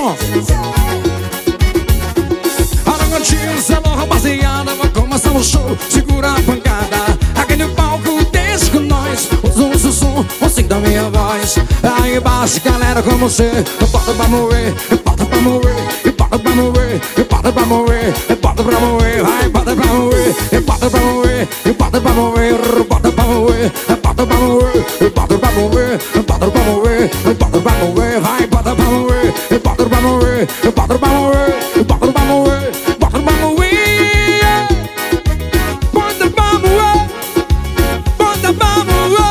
som. Arrancantinho, salão, rapaziada, vai começar o show. Segura a pancada, aquele palco deixa com nós. O som, o som, o som da minha voz. Aí embaixo, galera, com você. Bota pra mover, bota pra mover, bota pra mover, bota pra mover, bota pra mover, vai, bota pra mover, bota pra mover, bota pra mover, bota pra mover, bota pra mover, bota pra mover, bota pra mover, bota pra mover, vai, bota pra mover, bota pra mover, bota pra mover, bota pra mover, bota pra mover, bota pra mover, bota pra mover.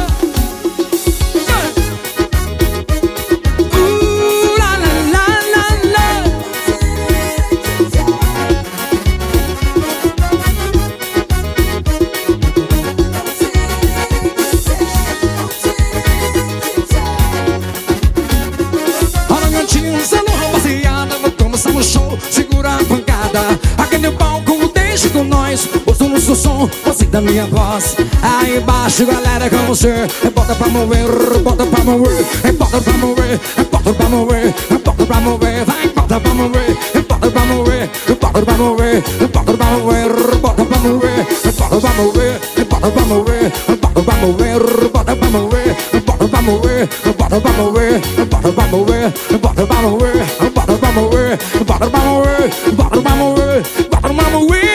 Começamos o show, segura a pancada. Aquele palco deixa com nós. Ouçamos o som, você da minha voz. Aí embaixo, galera, com você. Bota pra mover, bota pra mover, bota pra mover, bota pra mover, bota pra mover, vai, bota pra mover, bota pra mover, bota pra mover, bota pra mover, bota pra mover, bota pra mover, bota pra mover, bota pra mover, bota pra mover, bota pra mover, bota pra mover, bota pra mover, bota pra mover, bota pra mover, bota pra mover, bota pra mover, bota pra mover,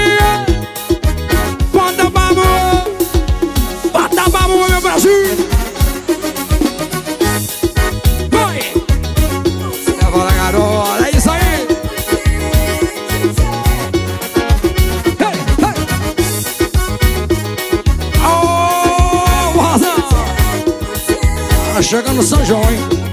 bota pra mover, bota pra mover, meu Brasil. Vai! Agora, garoto, é isso aí. Hey, hey. Oh, razão. Tá chegando São João, hein?